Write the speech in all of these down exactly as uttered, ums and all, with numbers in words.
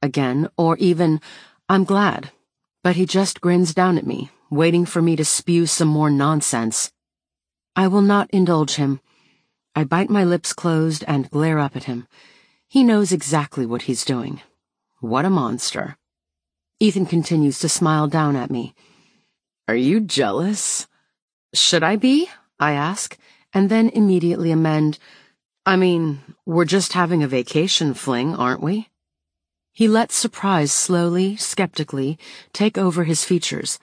again, or even, I'm glad. But he just grins down at me, waiting for me to spew some more nonsense. I will not indulge him. I bite my lips closed and glare up at him. He knows exactly what he's doing. What a monster. Ethan continues to smile down at me. Are you jealous? Should I be? I ask, and then immediately amend. I mean, we're just having a vacation fling, aren't we? He lets surprise slowly, skeptically, take over his features.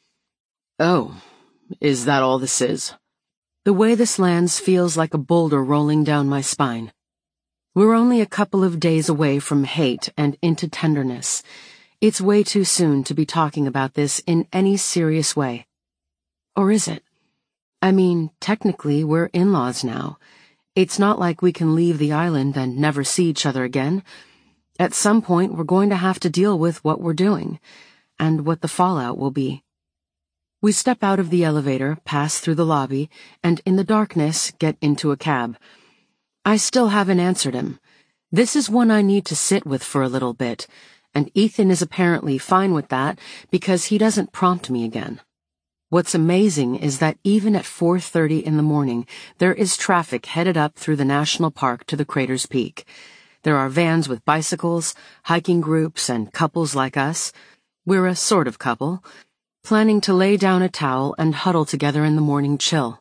Oh, is that all this is? The way this lands feels like a boulder rolling down my spine. We're only a couple of days away from hate and into tenderness. It's way too soon to be talking about this in any serious way. Or is it? I mean, technically, we're in-laws now. It's not like we can leave the island and never see each other again. At some point, we're going to have to deal with what we're doing, and what the fallout will be. We step out of the elevator, pass through the lobby, and in the darkness, get into a cab. I still haven't answered him. This is one I need to sit with for a little bit, and Ethan is apparently fine with that because he doesn't prompt me again. What's amazing is that even at four thirty in the morning, there is traffic headed up through the national park to the crater's peak. There are vans with bicycles, hiking groups, and couples like us. We're a sort of couple, planning to lay down a towel and huddle together in the morning chill.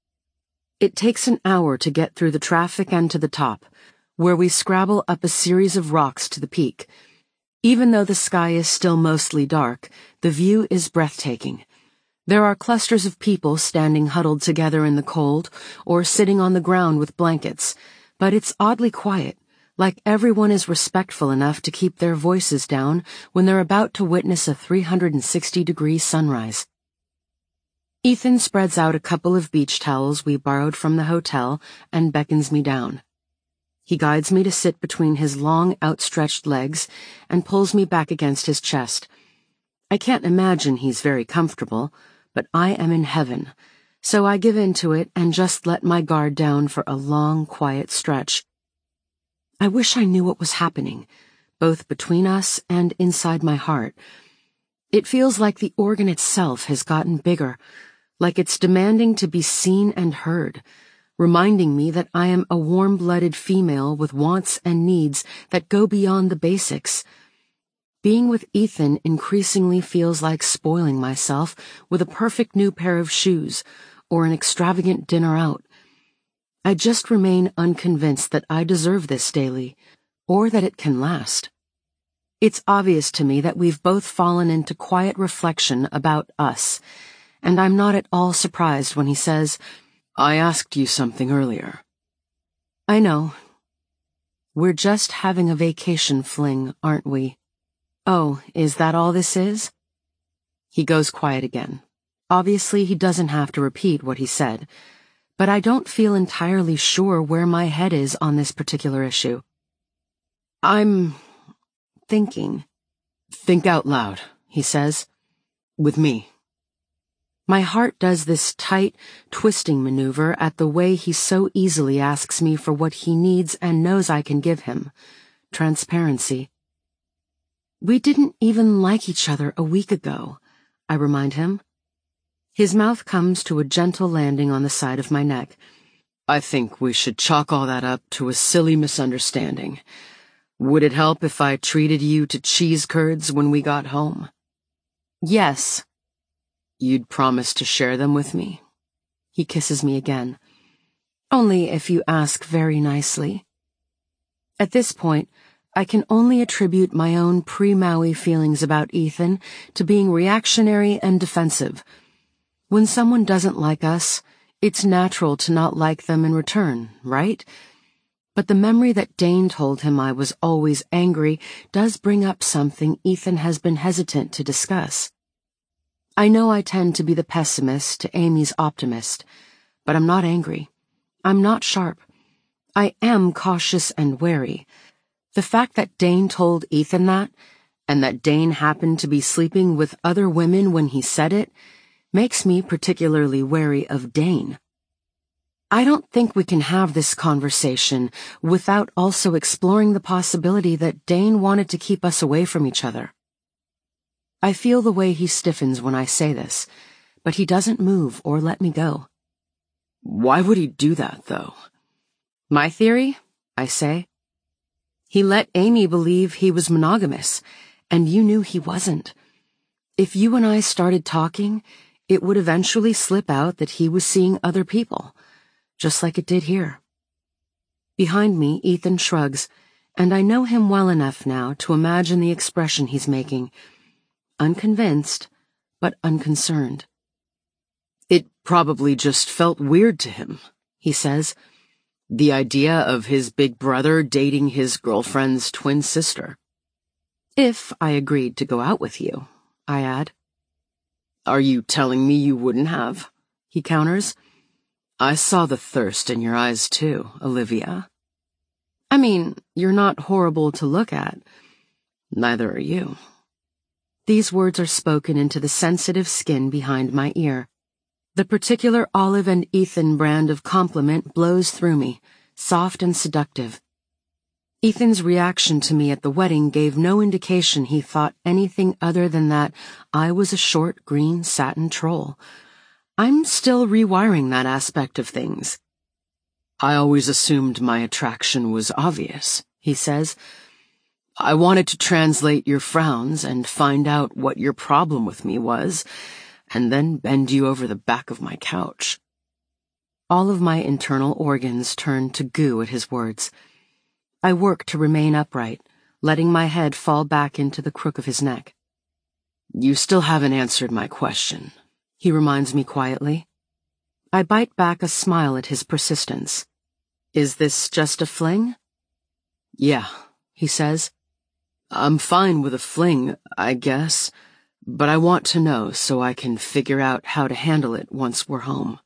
It takes an hour to get through the traffic and to the top, where we scrabble up a series of rocks to the peak. Even though the sky is still mostly dark, the view is breathtaking. There are clusters of people standing huddled together in the cold or sitting on the ground with blankets, but it's oddly quiet, like everyone is respectful enough to keep their voices down when they're about to witness a three hundred sixty degree sunrise. Ethan spreads out a couple of beach towels we borrowed from the hotel and beckons me down. He guides me to sit between his long, outstretched legs and pulls me back against his chest. I can't imagine he's very comfortable, but I am in heaven, so I give in to it and just let my guard down for a long, quiet stretch. I wish I knew what was happening, both between us and inside my heart. It feels like the organ itself has gotten bigger, like it's demanding to be seen and heard, reminding me that I am a warm-blooded female with wants and needs that go beyond the basics. Being with Ethan increasingly feels like spoiling myself with a perfect new pair of shoes or an extravagant dinner out. I just remain unconvinced that I deserve this daily, or that it can last. It's obvious to me that we've both fallen into quiet reflection about us, and I'm not at all surprised when he says, I asked you something earlier. I know. We're just having a vacation fling, aren't we? Oh, is that all this is? He goes quiet again. Obviously, he doesn't have to repeat what he said, but I don't feel entirely sure where my head is on this particular issue. I'm thinking. Think out loud, he says. With me. My heart does this tight, twisting maneuver at the way he so easily asks me for what he needs and knows I can give him. Transparency. We didn't even like each other a week ago, I remind him. His mouth comes to a gentle landing on the side of my neck. I think we should chalk all that up to a silly misunderstanding. Would it help if I treated you to cheese curds when we got home? Yes. You'd promise to share them with me? He kisses me again. Only if you ask very nicely. At this point, I can only attribute my own pre-Maui feelings about Ethan to being reactionary and defensive. When someone doesn't like us, it's natural to not like them in return, right? But the memory that Dane told him I was always angry does bring up something Ethan has been hesitant to discuss. I know I tend to be the pessimist to Amy's optimist, but I'm not angry. I'm not sharp. I am cautious and wary. The fact that Dane told Ethan that, and that Dane happened to be sleeping with other women when he said it, makes me particularly wary of Dane. I don't think we can have this conversation without also exploring the possibility that Dane wanted to keep us away from each other. I feel the way he stiffens when I say this, but he doesn't move or let me go. Why would he do that, though? My theory, I say. He let Amy believe he was monogamous, and you knew he wasn't. If you and I started talking, it would eventually slip out that he was seeing other people, just like it did here. Behind me, Ethan shrugs, and I know him well enough now to imagine the expression he's making. Unconvinced, but unconcerned. It probably just felt weird to him, he says. The idea of his big brother dating his girlfriend's twin sister. If I agreed to go out with you, I add. Are you telling me you wouldn't have? He counters. I saw the thirst in your eyes too, Olivia. I mean, you're not horrible to look at. Neither are you. These words are spoken into the sensitive skin behind my ear. The particular Olive and Ethan brand of compliment blows through me, soft and seductive. Ethan's reaction to me at the wedding gave no indication he thought anything other than that I was a short green satin troll. I'm still rewiring that aspect of things. I always assumed my attraction was obvious, he says. I wanted to translate your frowns and find out what your problem with me was, and then bend you over the back of my couch. All of my internal organs turned to goo at his words. I work to remain upright, letting my head fall back into the crook of his neck. You still haven't answered my question, he reminds me quietly. I bite back a smile at his persistence. Is this just a fling? Yeah, he says. I'm fine with a fling, I guess, but I want to know so I can figure out how to handle it once we're home.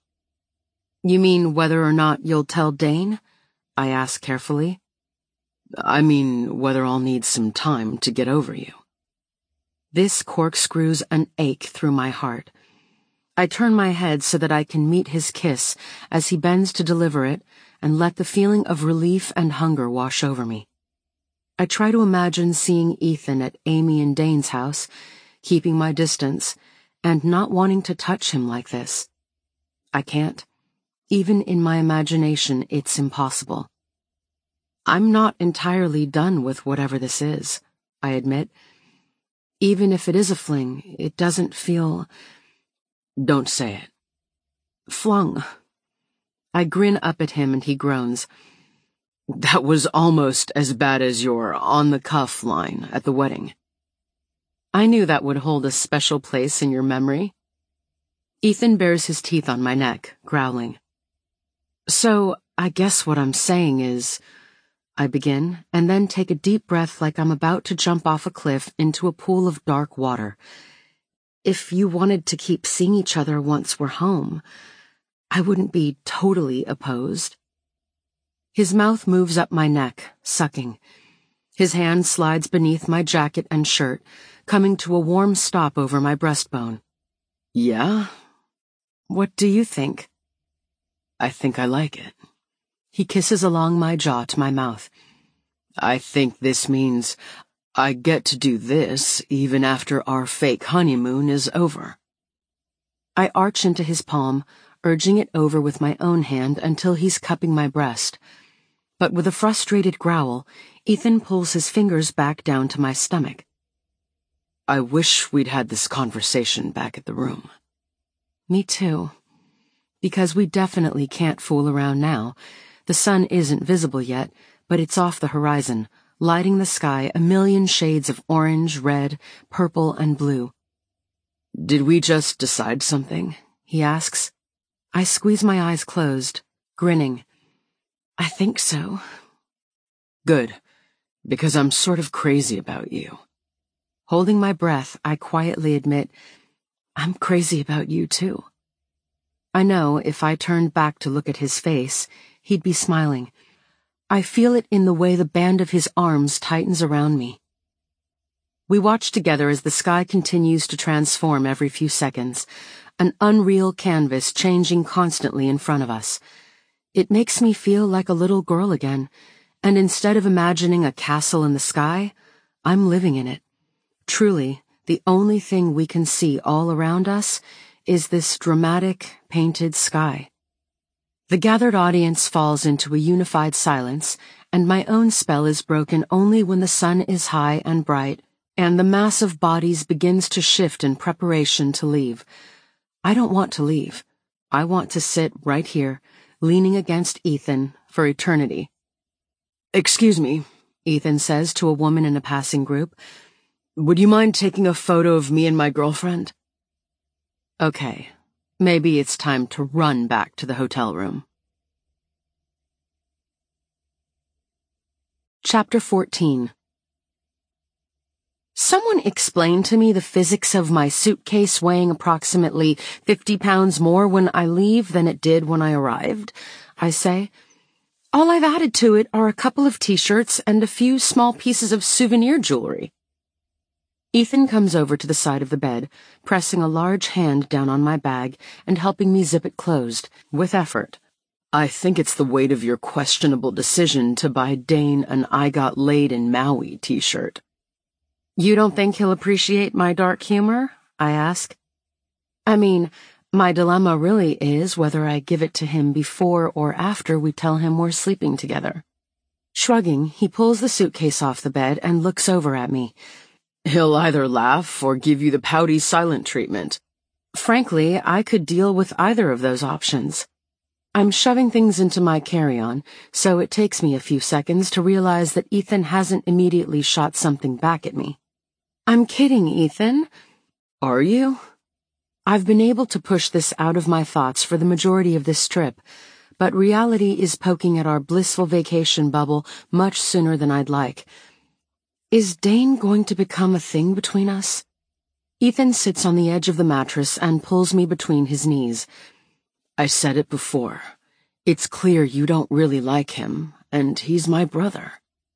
You mean whether or not you'll tell Dane? I ask carefully. I mean whether I'll need some time to get over you. This corkscrews an ache through my heart. I turn my head so that I can meet his kiss as he bends to deliver it and let the feeling of relief and hunger wash over me. I try to imagine seeing Ethan at Amy and Dane's house, keeping my distance, and not wanting to touch him like this. I can't. Even in my imagination, it's impossible. I'm not entirely done with whatever this is, I admit. Even if it is a fling, it doesn't feel... Don't say it. Flung. I grin up at him and he groans. That was almost as bad as your on-the-cuff line at the wedding. I knew that would hold a special place in your memory. Ethan bares his teeth on my neck, growling. So, I guess what I'm saying is... I begin, and then take a deep breath like I'm about to jump off a cliff into a pool of dark water. If you wanted to keep seeing each other once we're home, I wouldn't be totally opposed. His mouth moves up my neck, sucking. His hand slides beneath my jacket and shirt, coming to a warm stop over my breastbone. Yeah? What do you think? I think I like it. He kisses along my jaw to my mouth. I think this means I get to do this even after our fake honeymoon is over. I arch into his palm, urging it over with my own hand until he's cupping my breast. But with a frustrated growl, Ethan pulls his fingers back down to my stomach. I wish we'd had this conversation back at the room. Me too. Because we definitely can't fool around now. The sun isn't visible yet, but it's off the horizon, lighting the sky a million shades of orange, red, purple, and blue. Did we just decide something? He asks. I squeeze my eyes closed, grinning. I think so. Good, because I'm sort of crazy about you. Holding my breath, I quietly admit, I'm crazy about you too. I know if I turned back to look at his face, he'd be smiling. I feel it in the way the band of his arms tightens around me. We watch together as the sky continues to transform every few seconds, an unreal canvas changing constantly in front of us. It makes me feel like a little girl again, and instead of imagining a castle in the sky, I'm living in it. Truly, the only thing we can see all around us is this dramatic, painted sky. The gathered audience falls into a unified silence, and my own spell is broken only when the sun is high and bright, and the mass of bodies begins to shift in preparation to leave. I don't want to leave. I want to sit right here, leaning against Ethan, for eternity. "Excuse me," Ethan says to a woman in a passing group. "Would you mind taking a photo of me and my girlfriend?" Okay, maybe it's time to run back to the hotel room. Chapter fourteen. Someone explain to me the physics of my suitcase weighing approximately fifty pounds more when I leave than it did when I arrived, I say. All I've added to it are a couple of t-shirts and a few small pieces of souvenir jewelry. Ethan comes over to the side of the bed, pressing a large hand down on my bag and helping me zip it closed, with effort. "I think it's the weight of your questionable decision to buy Dane an I Got Laid in Maui t-shirt." You don't think he'll appreciate my dark humor? I ask. I mean, my dilemma really is whether I give it to him before or after we tell him we're sleeping together. Shrugging, he pulls the suitcase off the bed and looks over at me. "He'll either laugh or give you the pouty silent treatment." Frankly, I could deal with either of those options. I'm shoving things into my carry-on, so it takes me a few seconds to realize that Ethan hasn't immediately shot something back at me. I'm kidding, Ethan. Are you? I've been able to push this out of my thoughts for the majority of this trip, but reality is poking at our blissful vacation bubble much sooner than I'd like. Is Dane going to become a thing between us? Ethan sits on the edge of the mattress and pulls me between his knees. I said it before. It's clear you don't really like him, and he's my brother.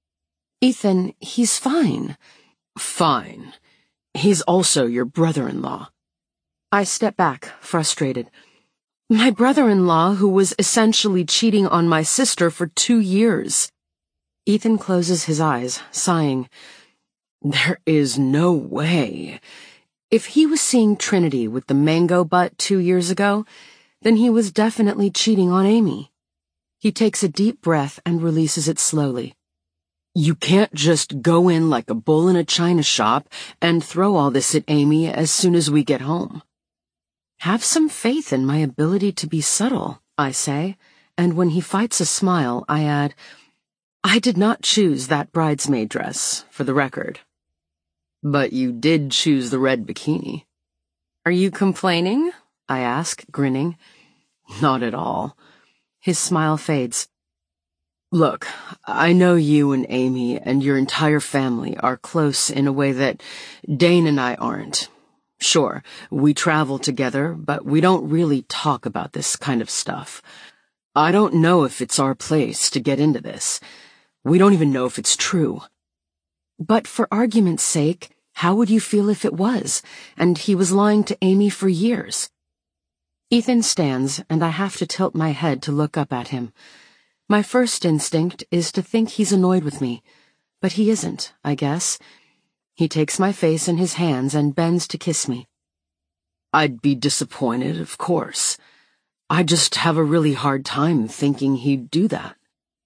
Ethan, he's fine. Fine. He's also your brother-in-law. I step back, frustrated. My brother-in-law, who was essentially cheating on my sister for two years. Ethan closes his eyes, sighing. There is no way. If he was seeing Trinity with the mango butt two years ago, then he was definitely cheating on Amy. He takes a deep breath and releases it slowly. You can't just go in like a bull in a china shop and throw all this at Amy as soon as we get home. Have some faith in my ability to be subtle, I say, and when he fights a smile, I add, I did not choose that bridesmaid dress, for the record. But you did choose the red bikini. Are you complaining? I ask, grinning. Not at all. His smile fades. Look, I know you and Amy and your entire family are close in a way that Dane and I aren't. Sure, we travel together, but we don't really talk about this kind of stuff. I don't know if it's our place to get into this. We don't even know if it's true. But for argument's sake, how would you feel if it was, and he was lying to Amy for years? Ethan stands, and I have to tilt my head to look up at him. My first instinct is to think he's annoyed with me, but he isn't, I guess. He takes my face in his hands and bends to kiss me. I'd be disappointed, of course. I just have a really hard time thinking he'd do that.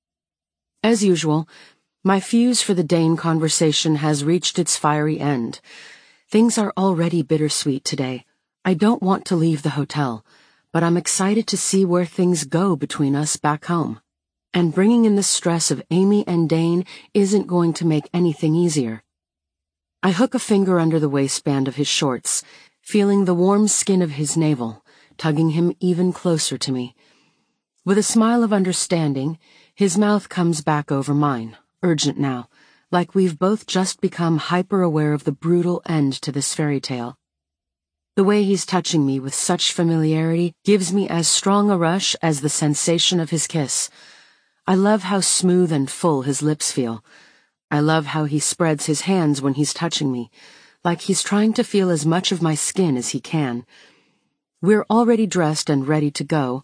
As usual, my fuse for the Dane conversation has reached its fiery end. Things are already bittersweet today. I don't want to leave the hotel, but I'm excited to see where things go between us back home. And bringing in the stress of Amy and Dane isn't going to make anything easier. I hook a finger under the waistband of his shorts, feeling the warm skin of his navel, tugging him even closer to me. With a smile of understanding, his mouth comes back over mine, urgent now, like we've both just become hyper-aware of the brutal end to this fairy tale. The way he's touching me with such familiarity gives me as strong a rush as the sensation of his kiss. I love how smooth and full his lips feel. I love how he spreads his hands when he's touching me, like he's trying to feel as much of my skin as he can. We're already dressed and ready to go,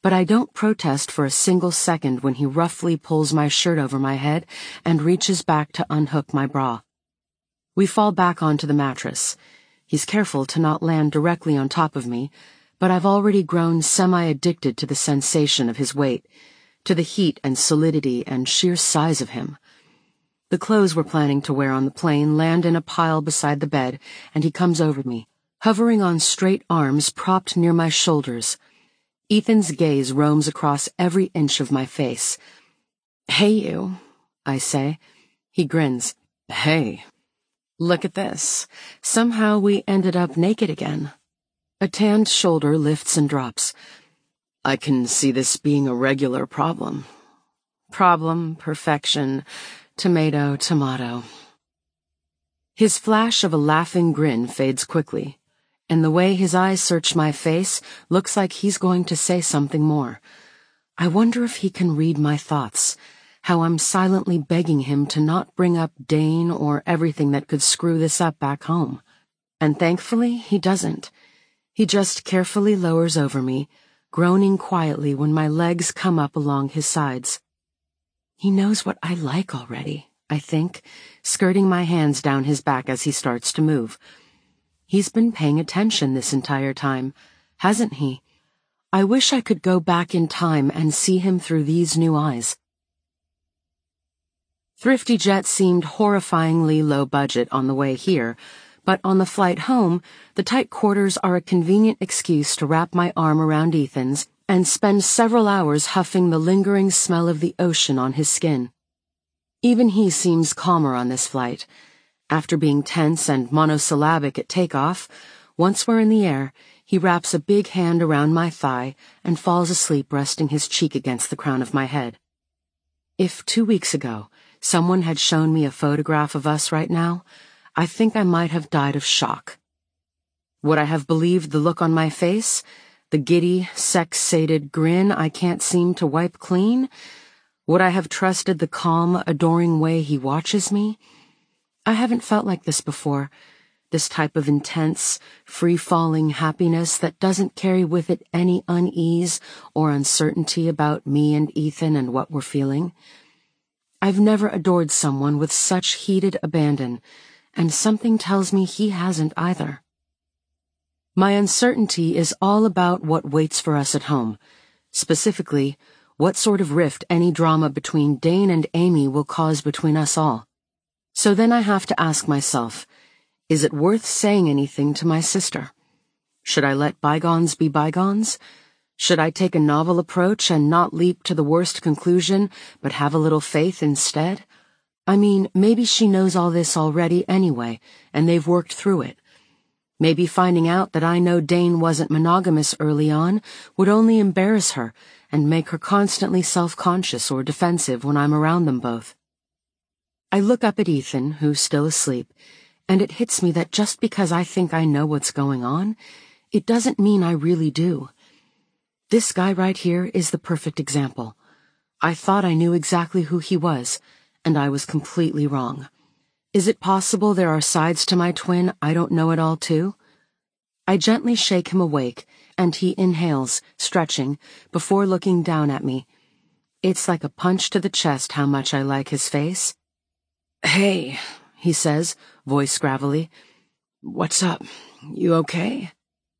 but I don't protest for a single second when he roughly pulls my shirt over my head and reaches back to unhook my bra. We fall back onto the mattress. He's careful to not land directly on top of me, but I've already grown semi-addicted to the sensation of his weight, to the heat and solidity and sheer size of him. The clothes we're planning to wear on the plane land in a pile beside the bed, and he comes over me, hovering on straight arms propped near my shoulders. Ethan's gaze roams across every inch of my face. "Hey, you," I say. He grins. "Hey. Look at this. Somehow we ended up naked again." A tanned shoulder lifts and drops. "I can see this being a regular problem." Problem, perfection, tomato, tomato. His flash of a laughing grin fades quickly, and the way his eyes search my face looks like he's going to say something more. I wonder if he can read my thoughts, how I'm silently begging him to not bring up Dane or everything that could screw this up back home. And thankfully, he doesn't. He just carefully lowers over me, groaning quietly when my legs come up along his sides. He knows what I like already, I think, skirting my hands down his back as he starts to move. He's been paying attention this entire time, hasn't he? I wish I could go back in time and see him through these new eyes. Thrifty Jet seemed horrifyingly low budget on the way here, but on the flight home, the tight quarters are a convenient excuse to wrap my arm around Ethan's and spend several hours huffing the lingering smell of the ocean on his skin. Even he seems calmer on this flight. After being tense and monosyllabic at takeoff, once we're in the air, he wraps a big hand around my thigh and falls asleep resting his cheek against the crown of my head. If two weeks ago someone had shown me a photograph of us right now, I think I might have died of shock. Would I have believed the look on my face, the giddy, sex-sated grin I can't seem to wipe clean? Would I have trusted the calm, adoring way he watches me? I haven't felt like this before, this type of intense, free-falling happiness that doesn't carry with it any unease or uncertainty about me and Ethan and what we're feeling. I've never adored someone with such heated abandon, and something tells me he hasn't either. My uncertainty is all about what waits for us at home, specifically, what sort of rift any drama between Dane and Amy will cause between us all. So then I have to ask myself, is it worth saying anything to my sister? Should I let bygones be bygones? Should I take a novel approach and not leap to the worst conclusion, but have a little faith instead? I mean, maybe she knows all this already anyway, and they've worked through it. Maybe finding out that I know Dane wasn't monogamous early on would only embarrass her and make her constantly self-conscious or defensive when I'm around them both. I look up at Ethan, who's still asleep, and it hits me that just because I think I know what's going on, it doesn't mean I really do. This guy right here is the perfect example. I thought I knew exactly who he was, and I was completely wrong. Is it possible there are sides to my twin I don't know at all too? I gently shake him awake, and he inhales, stretching, before looking down at me. It's like a punch to the chest how much I like his face. "Hey," he says, voice gravelly. "What's up? You okay?"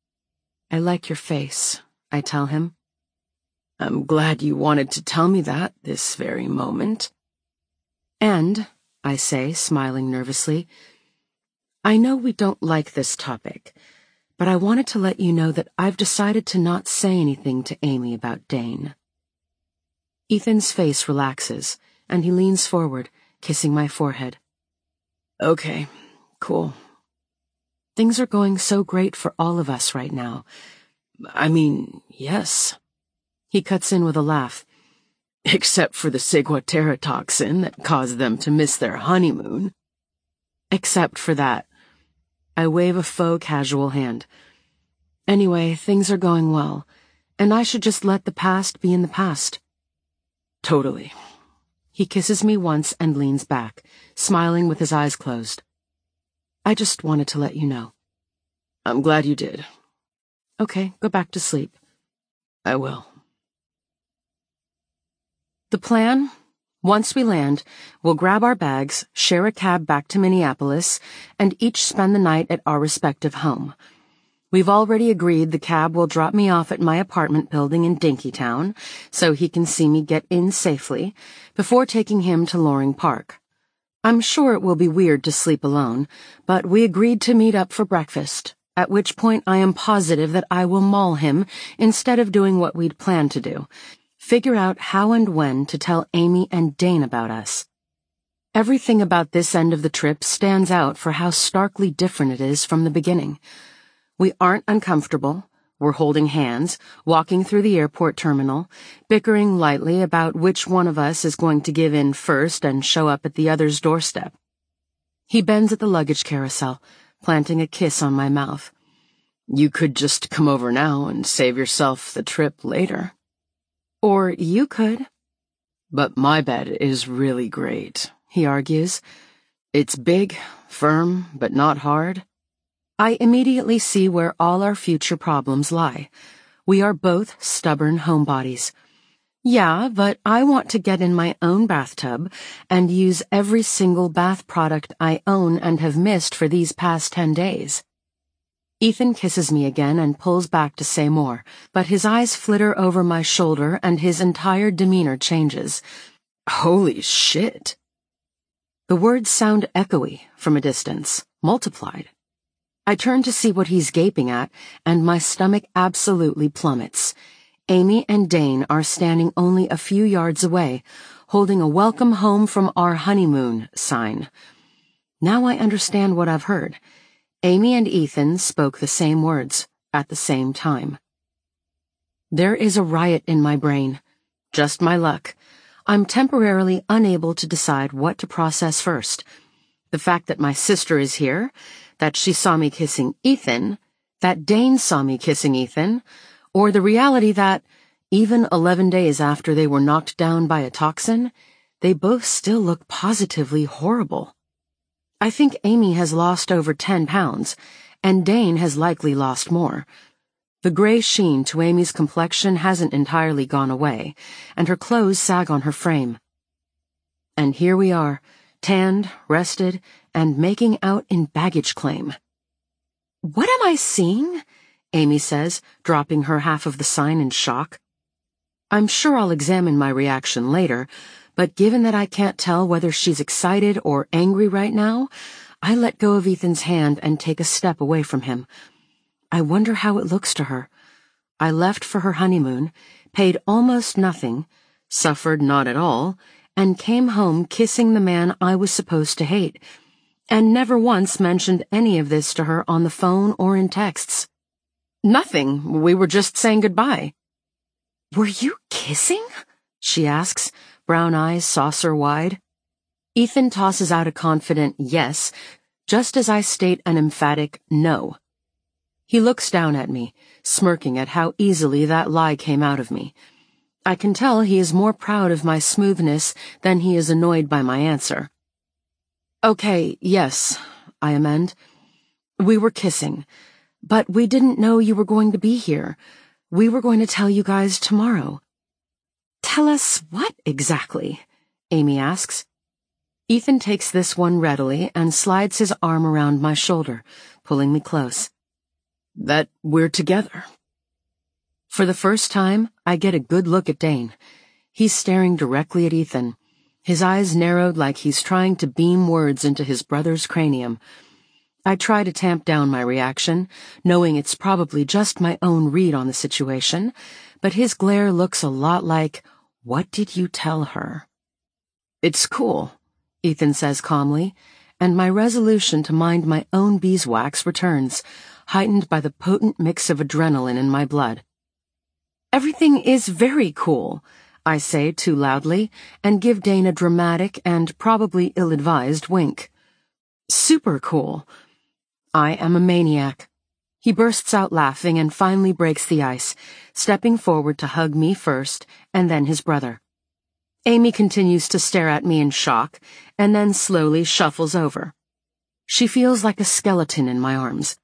"I like your face," I tell him. "I'm glad you wanted to tell me that this very moment." "And," I say, smiling nervously, "I know we don't like this topic, but I wanted to let you know that I've decided to not say anything to Amy about Dane." Ethan's face relaxes, and he leans forward, kissing my forehead. "Okay, cool. Things are going so great for all of us right now. I mean, yes." He cuts in with a laugh. "Except for the ciguatera that caused them to miss their honeymoon." "Except for that." I wave a faux casual hand. "Anyway, things are going well, and I should just let the past be in the past." "Totally." He kisses me once and leans back, smiling with his eyes closed. "I just wanted to let you know." "I'm glad you did." "Okay, go back to sleep." "I will." The plan? Once we land, we'll grab our bags, share a cab back to Minneapolis, and each spend the night at our respective home. We've already agreed the cab will drop me off at my apartment building in Dinkytown, so he can see me get in safely, before taking him to Loring Park. I'm sure it will be weird to sleep alone, but we agreed to meet up for breakfast, at which point I am positive that I will maul him instead of doing what we'd planned to do, figure out how and when to tell Amy and Dane about us. Everything about this end of the trip stands out for how starkly different it is from the beginning. We aren't uncomfortable. We're holding hands, walking through the airport terminal, bickering lightly about which one of us is going to give in first and show up at the other's doorstep. He bends at the luggage carousel, planting a kiss on my mouth. You could just come over now and save yourself the trip later. Or you could. But my bed is really great, he argues. It's big, firm, but not hard. I immediately see where all our future problems lie. We are both stubborn homebodies. Yeah, but I want to get in my own bathtub and use every single bath product I own and have missed for these past ten days. Ethan kisses me again and pulls back to say more, but his eyes flitter over my shoulder and his entire demeanor changes. Holy shit. The words sound echoey from a distance, multiplied. I turn to see what he's gaping at, and my stomach absolutely plummets. Amy and Dane are standing only a few yards away, holding a welcome home from our honeymoon sign. Now I understand what I've heard. Amy and Ethan spoke the same words, at the same time. There is a riot in my brain. Just my luck. I'm temporarily unable to decide what to process first. The fact that my sister is here, that she saw me kissing Ethan, that Dane saw me kissing Ethan, or the reality that, even eleven days after they were knocked down by a toxin, they both still look positively horrible. I think Amy has lost over ten pounds, and Dane has likely lost more. The gray sheen to Amy's complexion hasn't entirely gone away, and her clothes sag on her frame. And here we are, tanned, rested, and making out in baggage claim. What am I seeing? Amy says, dropping her half of the sign in shock. I'm sure I'll examine my reaction later, but given that I can't tell whether she's excited or angry right now, I let go of Ethan's hand and take a step away from him. I wonder how it looks to her. I left for her honeymoon, paid almost nothing, suffered not at all, and came home kissing the man I was supposed to hate, and never once mentioned any of this to her on the phone or in texts. Nothing. We were just saying goodbye. Were you kissing? She asks, brown eyes saucer-wide. Ethan tosses out a confident yes, just as I state an emphatic no. He looks down at me, smirking at how easily that lie came out of me. I can tell he is more proud of my smoothness than he is annoyed by my answer. Okay, yes, I amend. We were kissing, but we didn't know you were going to be here. We were going to tell you guys tomorrow. Tell us what exactly? Amy asks. Ethan takes this one readily and slides his arm around my shoulder, pulling me close. That we're together. For the first time, I get a good look at Dane. He's staring directly at Ethan, his eyes narrowed like he's trying to beam words into his brother's cranium. I try to tamp down my reaction, knowing it's probably just my own read on the situation, but his glare looks a lot like, what did you tell her? It's cool, Ethan says calmly, and my resolution to mind my own beeswax returns, heightened by the potent mix of adrenaline in my blood. Everything is very cool, I say too loudly, and give Dane a dramatic and probably ill-advised wink. Super cool. I am a maniac. He bursts out laughing and finally breaks the ice, stepping forward to hug me first, and then his brother. Amy continues to stare at me in shock, and then slowly shuffles over. She feels like a skeleton in my arms.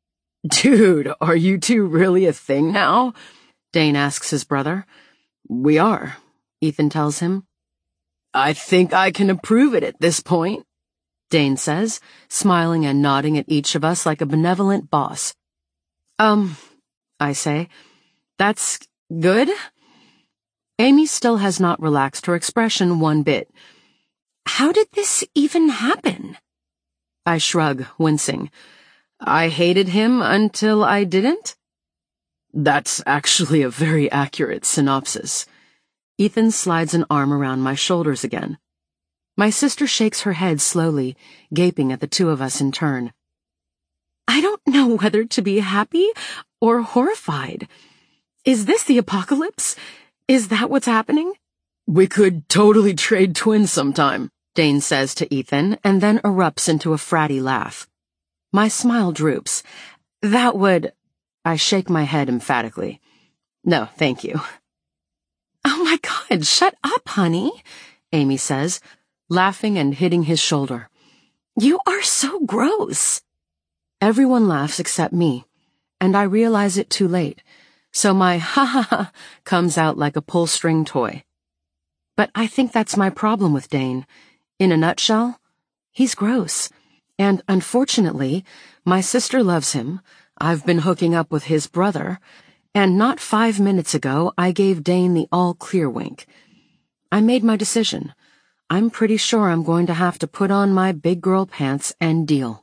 Dude, are you two really a thing now? Dane asks his brother. We are. Ethan tells him. I think I can approve it at this point, Dane says, smiling and nodding at each of us like a benevolent boss. Um, I say, that's good? Amy still has not relaxed her expression one bit. How did this even happen? I shrug, wincing. I hated him until I didn't? That's actually a very accurate synopsis. Ethan slides an arm around my shoulders again. My sister shakes her head slowly, gaping at the two of us in turn. I don't know whether to be happy or horrified. Is this the apocalypse? Is that what's happening? We could totally trade twins sometime, Dane says to Ethan, and then erupts into a fratty laugh. My smile droops. That would... I shake my head emphatically. No, thank you. Oh my God, shut up, honey, Amy says, laughing and hitting his shoulder. You are so gross. Everyone laughs except me, and I realize it too late, so my ha-ha-ha comes out like a pull-string toy. But I think that's my problem with Dane. In a nutshell, he's gross. And unfortunately, my sister loves him, I've been hooking up with his brother, and not five minutes ago I gave Dane the all-clear wink. I made my decision. I'm pretty sure I'm going to have to put on my big girl pants and deal.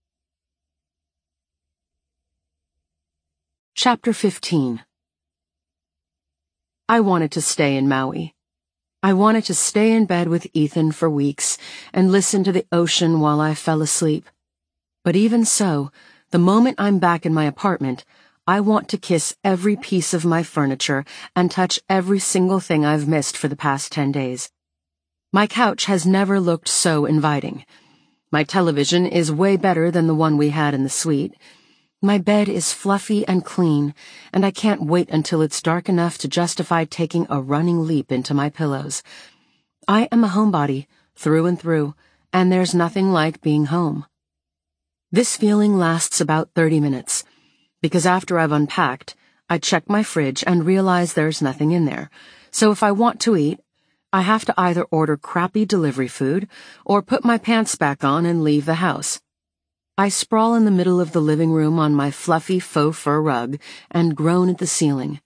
Chapter fifteen. I wanted to stay in Maui. I wanted to stay in bed with Ethan for weeks and listen to the ocean while I fell asleep. But even so, the moment I'm back in my apartment, I want to kiss every piece of my furniture and touch every single thing I've missed for the past ten days. My couch has never looked so inviting. My television is way better than the one we had in the suite. My bed is fluffy and clean, and I can't wait until it's dark enough to justify taking a running leap into my pillows. I am a homebody, through and through, and there's nothing like being home. This feeling lasts about thirty minutes, because after I've unpacked, I check my fridge and realize there's nothing in there, so if I want to eat, I have to either order crappy delivery food or put my pants back on and leave the house. I sprawl in the middle of the living room on my fluffy faux fur rug and groan at the ceiling.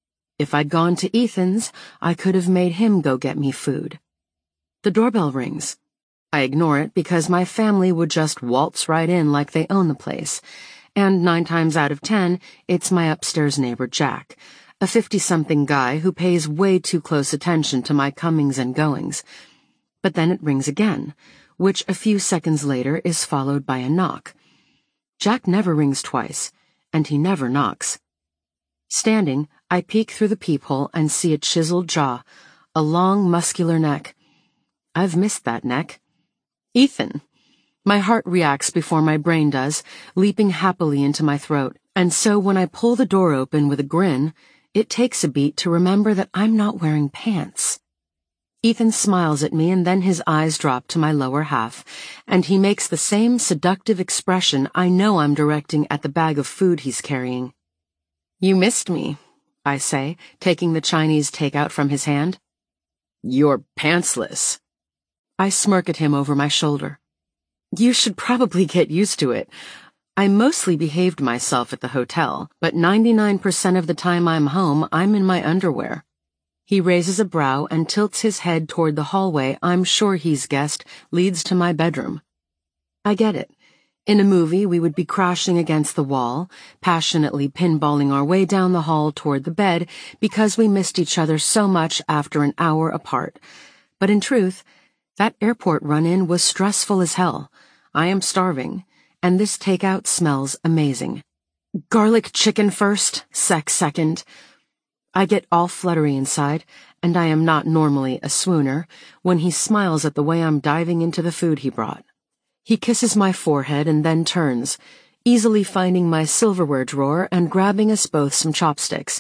If I'd gone to Ethan's, I could have made him go get me food. The doorbell rings. I ignore it because my family would just waltz right in like they own the place, and nine times out of ten, it's my upstairs neighbor Jack, a fifty-something guy who pays way too close attention to my comings and goings. But then it rings again, which a few seconds later is followed by a knock. Jack never rings twice, and he never knocks. Standing, I peek through the peephole and see a chiseled jaw, a long, muscular neck. I've missed that neck. Ethan. My heart reacts before my brain does, leaping happily into my throat, and so when I pull the door open with a grin, it takes a beat to remember that I'm not wearing pants. Ethan smiles at me and then his eyes drop to my lower half, and he makes the same seductive expression I know I'm directing at the bag of food he's carrying. You missed me, I say, taking the Chinese takeout from his hand. You're pantsless. I smirk at him over my shoulder. You should probably get used to it. I mostly behaved myself at the hotel, but ninety-nine percent of the time I'm home, I'm in my underwear. He raises a brow and tilts his head toward the hallway I'm sure he's guessed leads to my bedroom. I get it. In a movie, we would be crashing against the wall, passionately pinballing our way down the hall toward the bed because we missed each other so much after an hour apart. But in truth, that airport run-in was stressful as hell. I am starving, and this takeout smells amazing. Garlic chicken first, sex second. I get all fluttery inside, and I am not normally a swooner, when he smiles at the way I'm diving into the food he brought. He kisses my forehead and then turns, easily finding my silverware drawer and grabbing us both some chopsticks.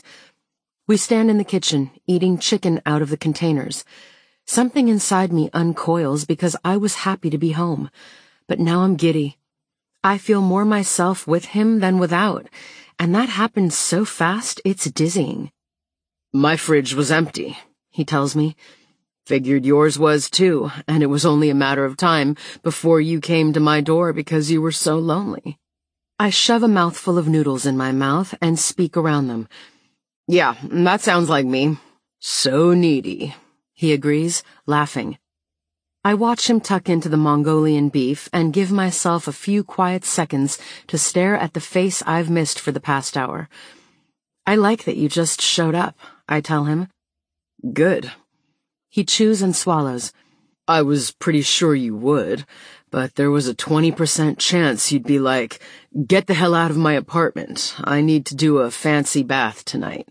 We stand in the kitchen, eating chicken out of the containers. Something inside me uncoils because I was happy to be home, but now I'm giddy. I feel more myself with him than without, and that happened so fast it's dizzying. My fridge was empty, he tells me. Figured yours was too, and it was only a matter of time before you came to my door because you were so lonely. I shove a mouthful of noodles in my mouth and speak around them. Yeah, that sounds like me. So needy, he agrees, laughing. I watch him tuck into the Mongolian beef and give myself a few quiet seconds to stare at the face I've missed for the past hour. I like that you just showed up, I tell him. Good. He chews and swallows. I was pretty sure you would, but there was a twenty percent chance you'd be like, get the hell out of my apartment. I need to do a fancy bath tonight.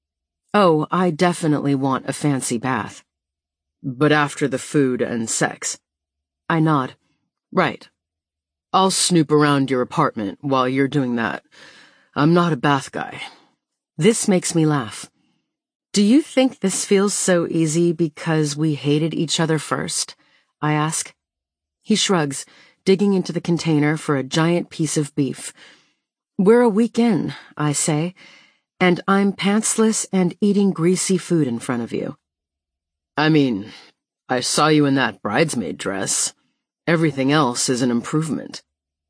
Oh, I definitely want a fancy bath. But after the food and sex. I nod. Right. I'll snoop around your apartment while you're doing that. I'm not a bath guy. This makes me laugh. Do you think this feels so easy because we hated each other first? I ask. He shrugs, digging into the container for a giant piece of beef. We're a week in, I say, and I'm pantsless and eating greasy food in front of you. I mean, I saw you in that bridesmaid dress. Everything else is an improvement.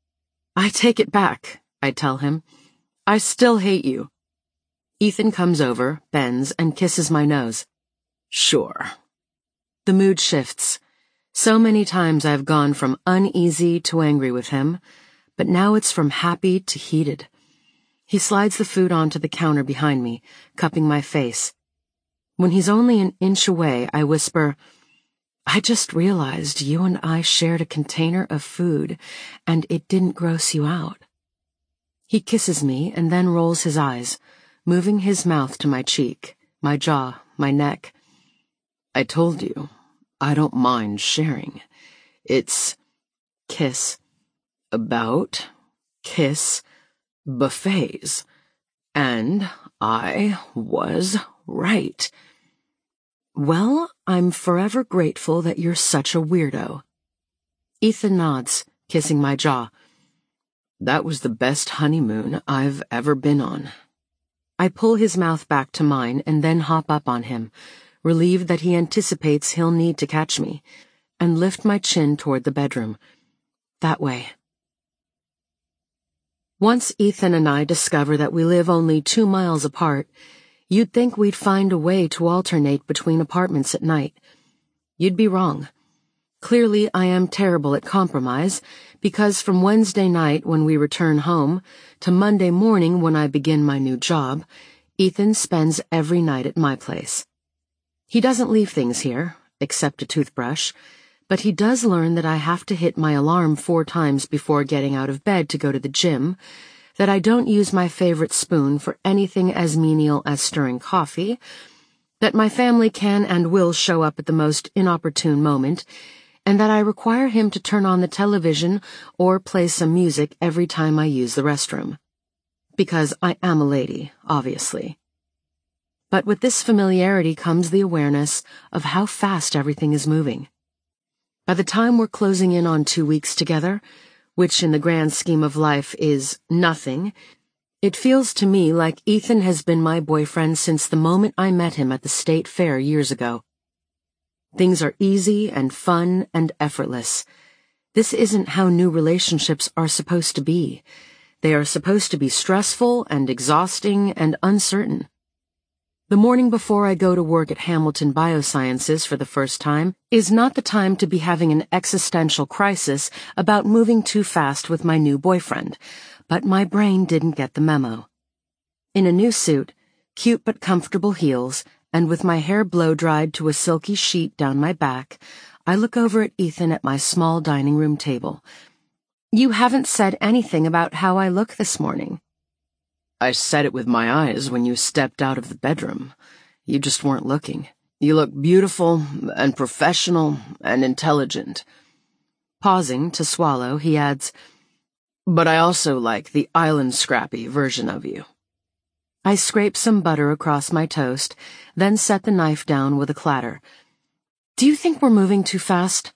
I take it back, I tell him. I still hate you. Ethan comes over, bends, and kisses my nose. Sure. The mood shifts. So many times I've gone from uneasy to angry with him, but now it's from happy to heated. He slides the food onto the counter behind me, cupping my face. When he's only an inch away, I whisper, I just realized you and I shared a container of food, and it didn't gross you out. He kisses me and then rolls his eyes, moving his mouth to my cheek, my jaw, my neck. I told you, I don't mind sharing. It's kiss, about, kiss, buffets. And I was right. Well, I'm forever grateful that you're such a weirdo. Ethan nods, kissing my jaw. That was the best honeymoon I've ever been on. I pull his mouth back to mine and then hop up on him, relieved that he anticipates he'll need to catch me, and lift my chin toward the bedroom. That way. Once Ethan and I discover that we live only two miles apart, you'd think we'd find a way to alternate between apartments at night. You'd be wrong. Clearly, I am terrible at compromise, because from Wednesday night when we return home to Monday morning when I begin my new job, Ethan spends every night at my place. He doesn't leave things here, except a toothbrush, but he does learn that I have to hit my alarm four times before getting out of bed to go to the gym, that I don't use my favorite spoon for anything as menial as stirring coffee, that my family can and will show up at the most inopportune moment, and that I require him to turn on the television or play some music every time I use the restroom. Because I am a lady, obviously. But with this familiarity comes the awareness of how fast everything is moving. By the time we're closing in on two weeks together, which in the grand scheme of life is nothing, it feels to me like Ethan has been my boyfriend since the moment I met him at the state fair years ago. Things are easy and fun and effortless. This isn't how new relationships are supposed to be. They are supposed to be stressful and exhausting and uncertain. The morning before I go to work at Hamilton Biosciences for the first time is not the time to be having an existential crisis about moving too fast with my new boyfriend, but my brain didn't get the memo. In a new suit, cute but comfortable heels, and with my hair blow-dried to a silky sheet down my back, I look over at Ethan at my small dining room table. You haven't said anything about how I look this morning. I said it with my eyes when you stepped out of the bedroom. You just weren't looking. You look beautiful and professional and intelligent. Pausing to swallow, he adds, but I also like the island scrappy version of you. I scrape some butter across my toast, then set the knife down with a clatter. Do you think we're moving too fast?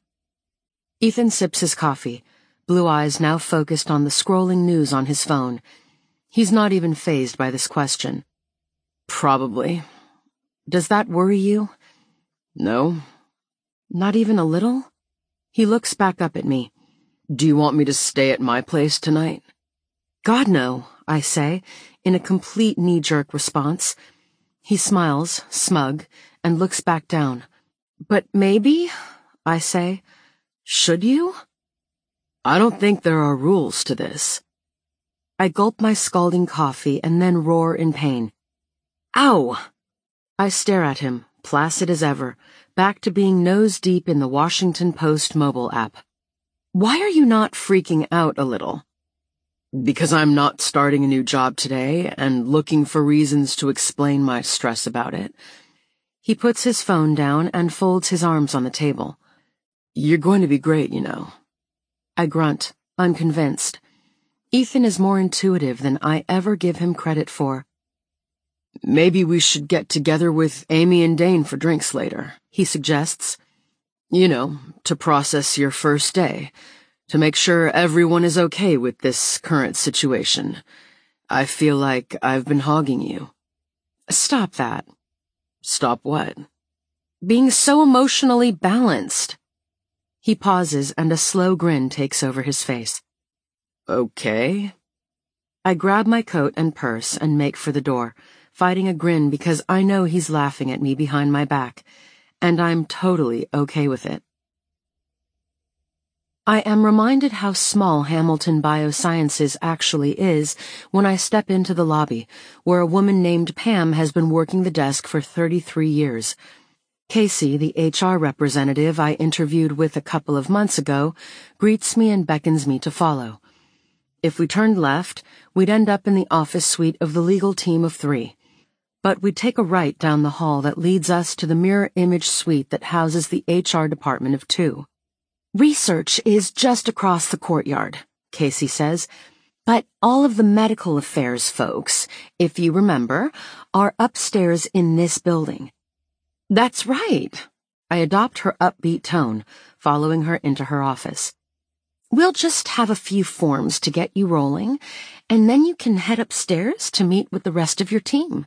Ethan sips his coffee, blue eyes now focused on the scrolling news on his phone. He's not even fazed by this question. Probably. Does that worry you? No? Not even a little? He looks back up at me. Do you want me to stay at my place tonight? God, no, I say, in a complete knee-jerk response. He smiles, smug, and looks back down. But maybe, I say. Should you? I don't think there are rules to this. I gulp my scalding coffee and then roar in pain. Ow! I stare at him, placid as ever, back to being nose-deep in the Washington Post mobile app. Why are you not freaking out a little? Because I'm not starting a new job today and looking for reasons to explain my stress about it. He puts his phone down and folds his arms on the table. You're going to be great, you know. I grunt, unconvinced. Ethan is more intuitive than I ever give him credit for. Maybe we should get together with Amy and Dane for drinks later, he suggests. You know, to process your first day, to make sure everyone is okay with this current situation. I feel like I've been hogging you. Stop that. Stop what? Being so emotionally balanced. He pauses and a slow grin takes over his face. Okay. I grab my coat and purse and make for the door, fighting a grin because I know he's laughing at me behind my back, and I'm totally okay with it. I am reminded how small Hamilton Biosciences actually is when I step into the lobby, where a woman named Pam has been working the desk for thirty-three years. Casey, the H R representative I interviewed with a couple of months ago, greets me and beckons me to follow. If we turned left, we'd end up in the office suite of the legal team of three. But we'd take a right down the hall that leads us to the mirror image suite that houses the H R department of two. Research is just across the courtyard, Casey says, but all of the medical affairs folks, if you remember, are upstairs in this building. That's right. I adopt her upbeat tone, following her into her office. We'll just have a few forms to get you rolling, and then you can head upstairs to meet with the rest of your team.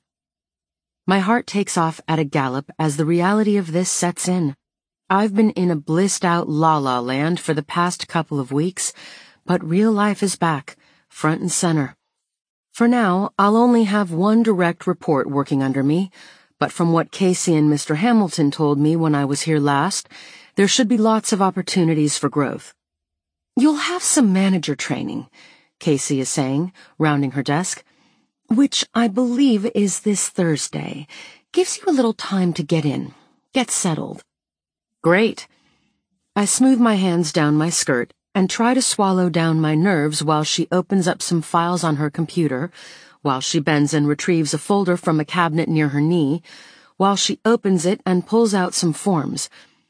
My heart takes off at a gallop as the reality of this sets in. I've been in a blissed-out la-la land for the past couple of weeks, but real life is back, front and center. For now, I'll only have one direct report working under me, but from what Casey and Mister Hamilton told me when I was here last, there should be lots of opportunities for growth. You'll have some manager training, Casey is saying, rounding her desk, which I believe is this Thursday. Gives you a little time to get in, get settled. Great. I smooth my hands down my skirt and try to swallow down my nerves while she opens up some files on her computer, while she bends and retrieves a folder from a cabinet near her knee, while she opens it and pulls out some forms.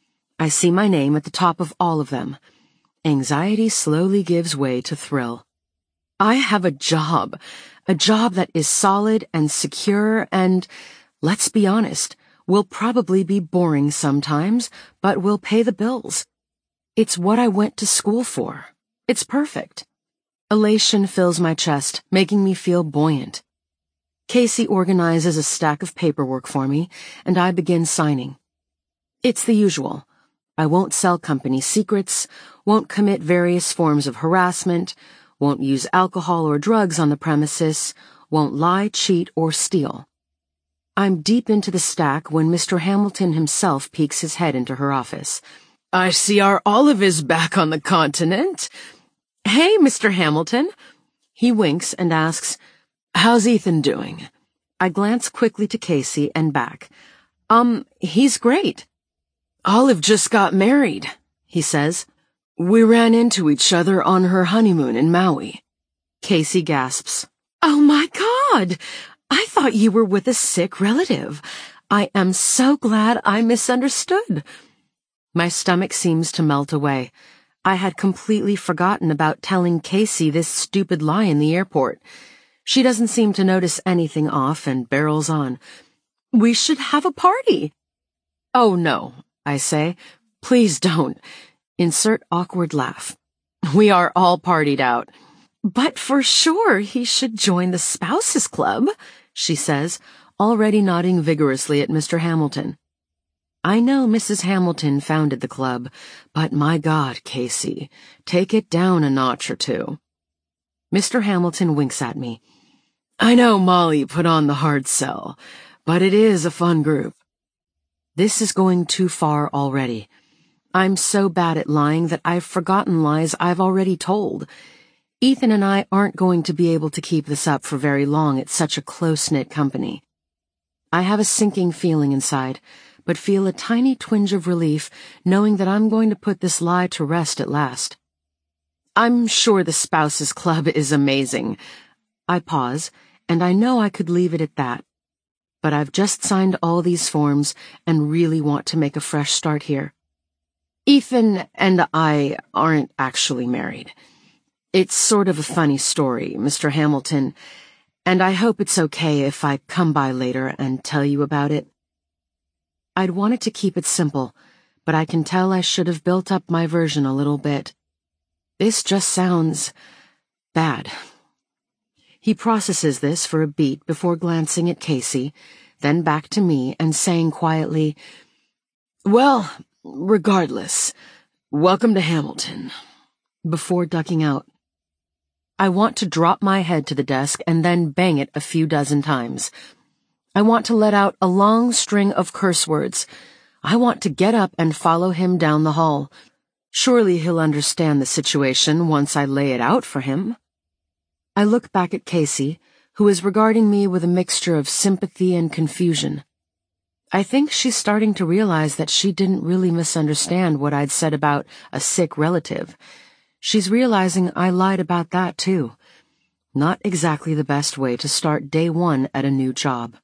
I see my name at the top of all of them. Anxiety slowly gives way to thrill. I have a job, a job that is solid and secure and, let's be honest, will probably be boring sometimes, but will pay the bills. It's what I went to school for. It's perfect. Elation fills my chest, making me feel buoyant. Casey organizes a stack of paperwork for me, and I begin signing. It's the usual. I won't sell company secrets, won't commit various forms of harassment, won't use alcohol or drugs on the premises, won't lie, cheat, or steal. I'm deep into the stack when Mister Hamilton himself peeks his head into her office. I see our Olive is back on the continent. Hey, Mister Hamilton. He winks and asks, How's Ethan doing? I glance quickly to Casey and back. Um, he's great. Olive just got married, he says. We ran into each other on her honeymoon in Maui. Casey gasps. Oh my God! I thought you were with a sick relative. I am so glad I misunderstood. My stomach seems to melt away. I had completely forgotten about telling Casey this stupid lie in the airport. She doesn't seem to notice anything off and barrels on. We should have a party. Oh no, I say. Please don't. Insert awkward laugh. We are all partied out. But for sure he should join the spouses club, she says, already nodding vigorously at Mister Hamilton. I know Missus Hamilton founded the club, but my God, Casey, take it down a notch or two. Mister Hamilton winks at me. I know Molly put on the hard sell, but it is a fun group. This is going too far already. I'm so bad at lying that I've forgotten lies I've already told. Ethan and I aren't going to be able to keep this up for very long at such a close-knit company. I have a sinking feeling inside, but feel a tiny twinge of relief knowing that I'm going to put this lie to rest at last. I'm sure the Spouses Club is amazing. I pause, and I know I could leave it at that. But I've just signed all these forms and really want to make a fresh start here. Ethan and I aren't actually married. It's sort of a funny story, Mister Hamilton, and I hope it's okay if I come by later and tell you about it. I'd wanted to keep it simple, but I can tell I should have built up my version a little bit. This just sounds bad. He processes this for a beat before glancing at Casey, then back to me and saying quietly, Well, regardless, welcome to Hamilton, before ducking out. I want to drop my head to the desk and then bang it a few dozen times. I want to let out a long string of curse words. I want to get up and follow him down the hall. Surely he'll understand the situation once I lay it out for him. I look back at Casey, who is regarding me with a mixture of sympathy and confusion. I think she's starting to realize that she didn't really misunderstand what I'd said about a sick relative. She's realizing I lied about that, too. Not exactly the best way to start day one at a new job.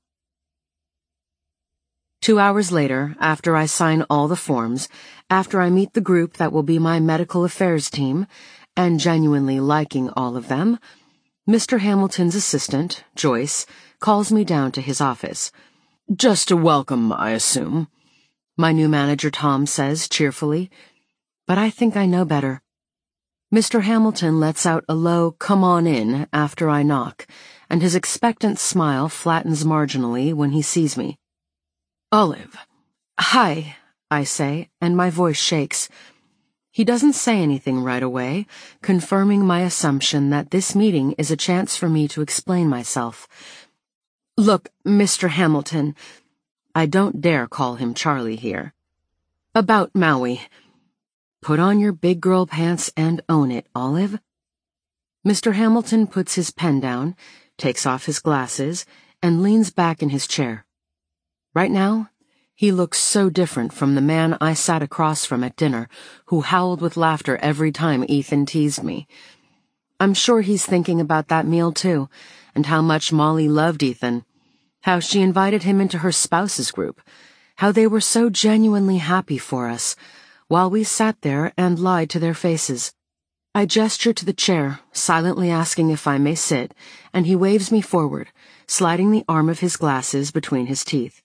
Two hours later, after I sign all the forms, after I meet the group that will be my medical affairs team, and genuinely liking all of them, Mister Hamilton's assistant, Joyce, calls me down to his office. Just a welcome, I assume, my new manager Tom says cheerfully. But I think I know better. Mister Hamilton lets out a low come on in after I knock, and his expectant smile flattens marginally when he sees me. Olive. Hi, I say, and my voice shakes. He doesn't say anything right away, confirming my assumption that this meeting is a chance for me to explain myself. Look, Mister Hamilton, I don't dare call him Charlie here. About Maui. Put on your big girl pants and own it, Olive. Mister Hamilton puts his pen down, takes off his glasses, and leans back in his chair. Right now, he looks so different from the man I sat across from at dinner, who howled with laughter every time Ethan teased me. I'm sure he's thinking about that meal too, and how much Molly loved Ethan, how she invited him into her spouses group, how they were so genuinely happy for us, while we sat there and lied to their faces. I gesture to the chair, silently asking if I may sit, and he waves me forward, sliding the arm of his glasses between his teeth.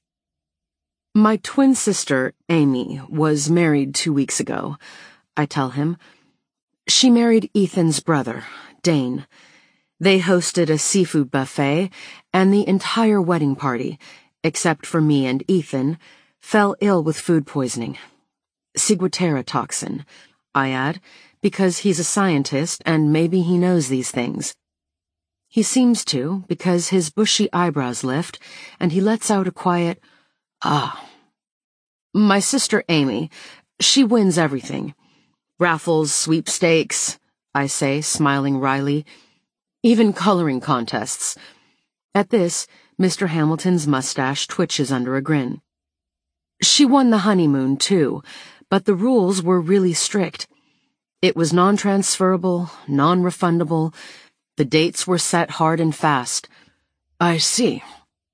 My twin sister, Amy, was married two weeks ago, I tell him. She married Ethan's brother, Dane. They hosted a seafood buffet, and the entire wedding party, except for me and Ethan, fell ill with food poisoning. Ciguatera toxin, I add, because he's a scientist and maybe he knows these things. He seems to, because his bushy eyebrows lift, and he lets out a quiet, ah. My sister Amy, she wins everything. Raffles, sweepstakes, I say, smiling wryly. Even coloring contests. At this, Mister Hamilton's mustache twitches under a grin. She won the honeymoon, too, but the rules were really strict. It was non-transferable, non-refundable. The dates were set hard and fast. I see.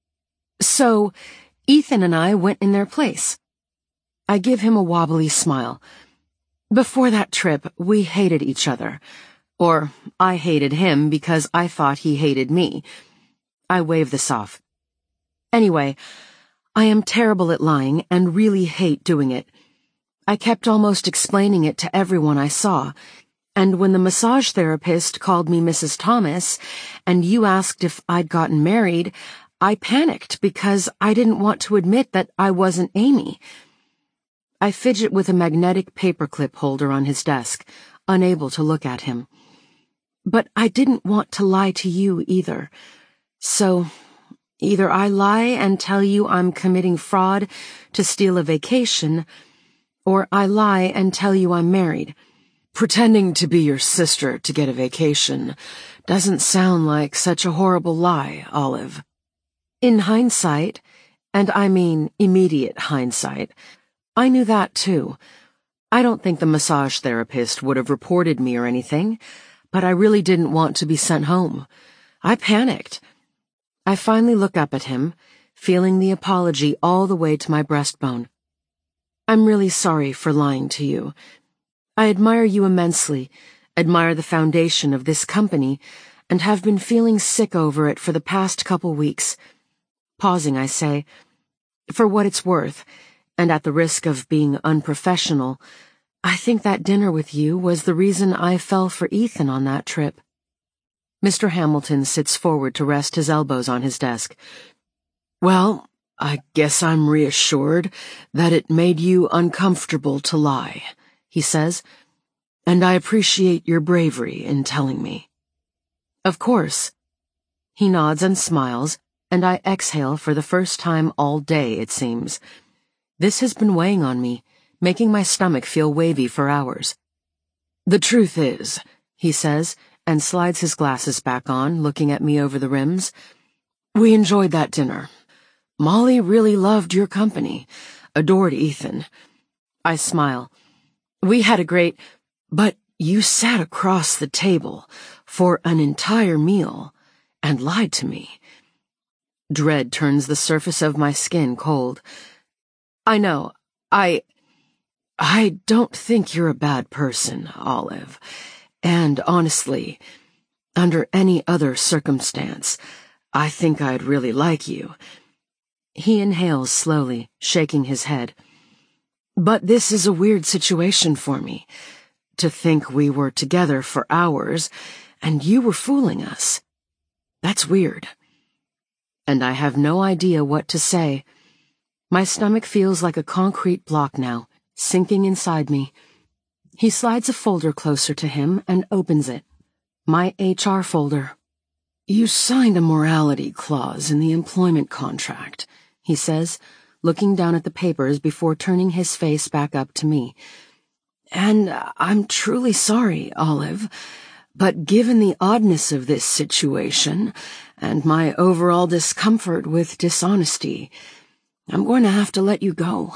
So, Ethan and I went in their place. I give him a wobbly smile. Before that trip, we hated each other. Or, I hated him because I thought he hated me. I wave this off. Anyway, I am terrible at lying and really hate doing it. I kept almost explaining it to everyone I saw, and when the massage therapist called me Missus Thomas, and you asked if I'd gotten married, I panicked because I didn't want to admit that I wasn't Amy. I fidget with a magnetic paperclip holder on his desk, unable to look at him. But I didn't want to lie to you either. So, either I lie and tell you I'm committing fraud to steal a vacation, or I lie and tell you I'm married. Pretending to be your sister to get a vacation doesn't sound like such a horrible lie, Olive. In hindsight, and I mean immediate hindsight, I knew that too. I don't think the massage therapist would have reported me or anything, but I really didn't want to be sent home. I panicked. I finally look up at him, feeling the apology all the way to my breastbone. I'm really sorry for lying to you. I admire you immensely, admire the foundation of this company, and have been feeling sick over it for the past couple weeks. Pausing, I say, for what it's worth, and at the risk of being unprofessional, I think that dinner with you was the reason I fell for Ethan on that trip. Mister Hamilton sits forward to rest his elbows on his desk. Well, I guess I'm reassured that it made you uncomfortable to lie, he says, and I appreciate your bravery in telling me. Of course. He nods and smiles, and I exhale for the first time all day, it seems. This has been weighing on me, making my stomach feel wavy for hours. The truth is, he says, and slides his glasses back on, looking at me over the rims, we enjoyed that dinner. Molly really loved your company, adored Ethan. I smile. We had a great, but you sat across the table for an entire meal and lied to me. Dread turns the surface of my skin cold. I know, I... I don't think you're a bad person, Olive. And honestly, under any other circumstance, I think I'd really like you. He inhales slowly, shaking his head. But this is a weird situation for me. To think we were together for hours, and you were fooling us. That's weird. And I have no idea what to say. My stomach feels like a concrete block now, sinking inside me. He slides a folder closer to him and opens it. My H R folder. You signed a morality clause in the employment contract, he says, looking down at the papers before turning his face back up to me. And I'm truly sorry, Olive, but given the oddness of this situation and my overall discomfort with dishonesty, I'm going to have to let you go.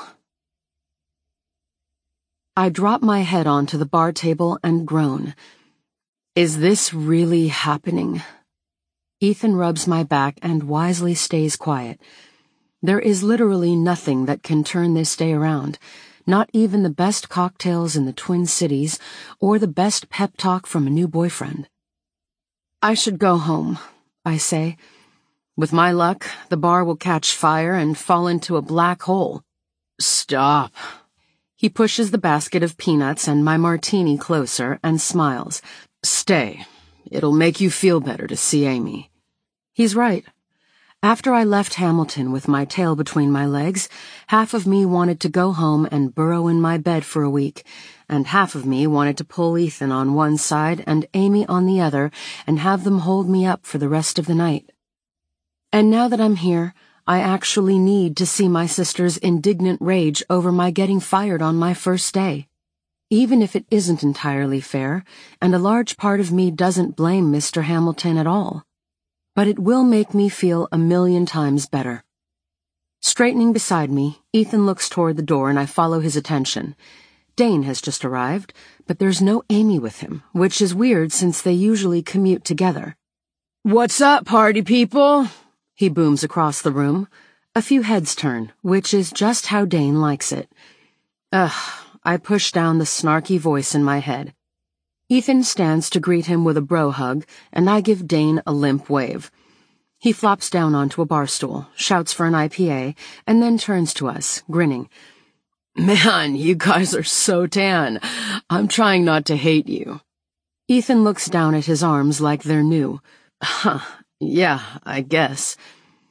I drop my head onto the bar table and groan. Is this really happening? Ethan rubs my back and wisely stays quiet. There is literally nothing that can turn this day around, not even the best cocktails in the Twin Cities or the best pep talk from a new boyfriend. I should go home, I say. With my luck, the bar will catch fire and fall into a black hole. Stop. He pushes the basket of peanuts and my martini closer and smiles. Stay. It'll make you feel better to see Amy. He's right. After I left Hamilton with my tail between my legs, half of me wanted to go home and burrow in my bed for a week, and half of me wanted to pull Ethan on one side and Amy on the other and have them hold me up for the rest of the night. And now that I'm here, I actually need to see my sister's indignant rage over my getting fired on my first day. Even if it isn't entirely fair, and a large part of me doesn't blame Mister Hamilton at all. But it will make me feel a million times better. Straightening beside me, Ethan looks toward the door and I follow his attention. Dane has just arrived, but there's no Amy with him, which is weird since they usually commute together. What's up, party people? He booms across the room. A few heads turn, which is just how Dane likes it. Ugh, I push down the snarky voice in my head. Ethan stands to greet him with a bro hug, and I give Dane a limp wave. He flops down onto a bar stool, shouts for an I P A, and then turns to us, grinning. Man, you guys are so tan. I'm trying not to hate you. Ethan looks down at his arms like they're new. Huh. Yeah, I guess.